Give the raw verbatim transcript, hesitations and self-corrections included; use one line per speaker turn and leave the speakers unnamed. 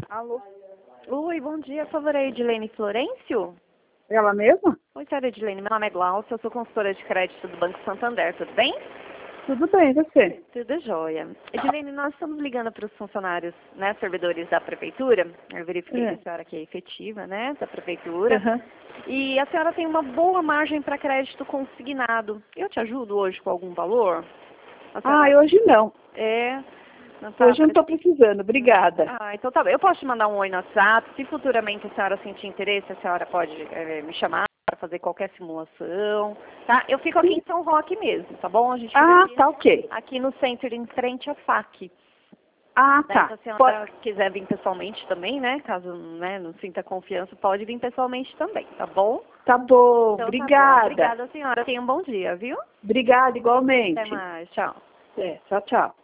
Alô?
Oi, bom dia. Por favor, é Edilene Florencio?
Ela mesma?
Oi, senhora Edilene. Meu nome é Glaucia, eu sou consultora de crédito do Banco Santander. Tudo bem?
Tudo bem, você?
Tudo jóia. Edilene, nós estamos ligando para os funcionários, né, servidores da Prefeitura. Eu verifiquei
É.
que a senhora aqui é efetiva, né, da Prefeitura.
Uhum.
E a senhora tem uma boa margem para crédito consignado. Eu te ajudo hoje com algum valor? A senhora-
Ah, hoje não.
É... Não tá
Hoje eu não estou precisando, obrigada.
Ah, então tá bem. Eu posso te mandar um oi no WhatsApp. Se futuramente a senhora sentir interesse, a senhora pode eh, me chamar para fazer qualquer simulação, tá? Eu fico aqui em São Roque mesmo, tá bom? A gente fica
Ah,
aqui,
tá ok.
aqui no centro, em frente à F A C.
Ah,
Né?
tá.
Se a senhora
Pode...
quiser vir pessoalmente também, né? Caso, né, não sinta confiança, pode vir pessoalmente também, tá bom?
Tá bom,
Então tá bom.
obrigada.
Obrigada, senhora. Tenha um bom dia, viu?
Obrigada, igualmente.
Até mais. Tchau.
É, tchau, tchau.